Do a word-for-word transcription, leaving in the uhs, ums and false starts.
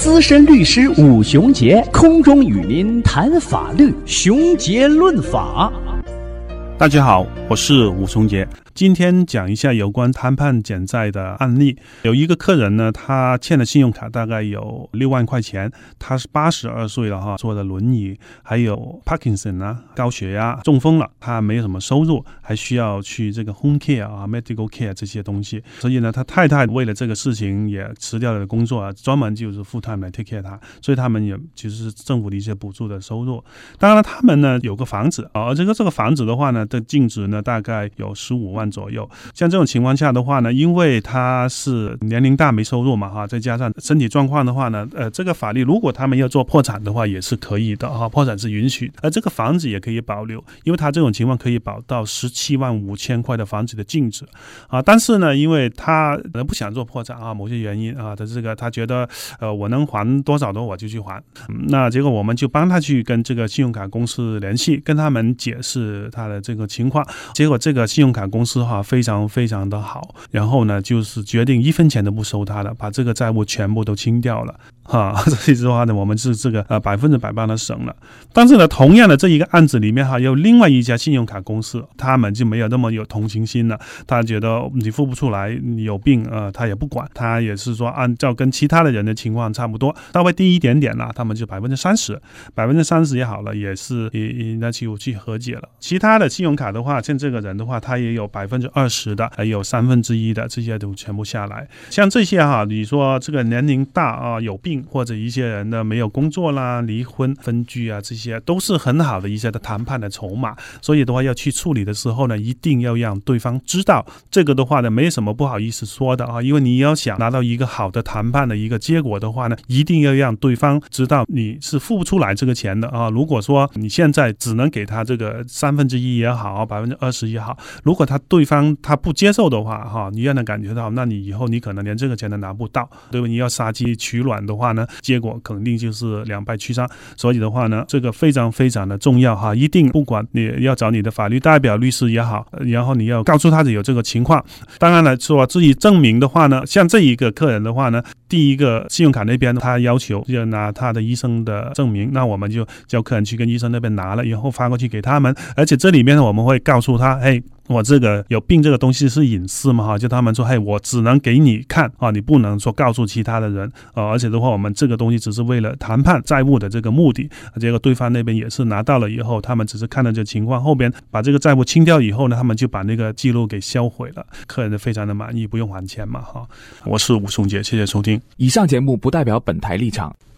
资深律师武雄杰空中与您谈法律，雄杰论法。 大家好，我是武雄杰。今天讲一下有关谈判减债的案例。有一个客人呢，他欠的信用卡大概有六万块钱，他是八十二岁了哈，坐的轮椅，还有 Parkinson 啊，高血压、中风了，他没有什么收入，还需要去这个 home care 啊、medical care 这些东西。所以呢，他太太为了这个事情也辞掉了工作啊，专门就是 full time 来 take care 他，所以他们也其实是政府的一些补助的收入。当然了，他们呢有个房子啊，而这个这个房子的话呢，的净值呢大概有十五万左右。像这种情况下的话呢，因为他是年龄大没收入嘛哈，再加上身体状况的话呢，呃，这个法律如果他们要做破产的话也是可以的哈，破产是允许，而这个房子也可以保留，因为他这种情况可以保到十七万五千块的房子的净值啊。但是呢，因为他不想做破产啊，某些原因啊，他这个他觉得呃我能还多少的我就去还，嗯、那结果我们就帮他去跟这个信用卡公司联系，跟他们解释他的这个情况。结果这个信用卡公司哈非常非常的好，然后呢就是决定一分钱都不收他了，把这个债务全部都清掉了哈。所以的话呢，我们是这个呃百分之百帮他省了。但是呢，同样的这一个案子里面哈，有另外一家信用卡公司，他们就没有那么有同情心了，他觉得你付不出来，你有病呃，他也不管，他也是说按照跟其他的人的情况差不多，稍微低一点点啦，他们就百分之三十，百分之三十也好了，也是也那就去和解了。其他的信用卡的话，像这个人的话，他也有百分之二十的，还有三分之一的，这些都全部下来。像这些哈，你说这个年龄大啊，有病，或者一些人呢没有工作啦、离婚、分居啊，这些都是很好的一些的谈判的筹码。所以的话，要去处理的时候呢，一定要让对方知道。这个的话呢，没什么不好意思说的啊，因为你要想拿到一个好的谈判的一个结果的话呢，一定要让对方知道你是付不出来这个钱的啊。如果说你现在只能给他这个三分之一也好，百分之二十也好，如果他对方他不接受的话哈，你让他感觉到，那你以后你可能连这个钱都拿不到，对吧？你要杀鸡取卵的话呢，结果肯定就是两败俱伤。所以的话呢，这个非常非常的重要哈，一定不管你要找你的法律代表、律师也好，然后你要告诉他有这个情况。当然了，说自己证明的话呢，像这一个客人的话呢，第一个信用卡那边他要求要拿他的医生的证明，那我们就叫客人去跟医生那边拿了，然后发过去给他们。而且这里面我们会告诉他，嘿，我这个有病这个东西是隐私嘛哈，就他们说，嘿，我只能给你看啊，你不能说告诉其他的人啊。而且的话，我们这个东西只是为了谈判债务的这个目的，结果对方那边也是拿到了以后，他们只是看了这情况，后边把这个债务清掉以后呢，他们就把那个记录给销毁了，客人非常的满意，不用还钱嘛哈。我是吴松杰，谢谢收听。 以上节目不代表本台立场，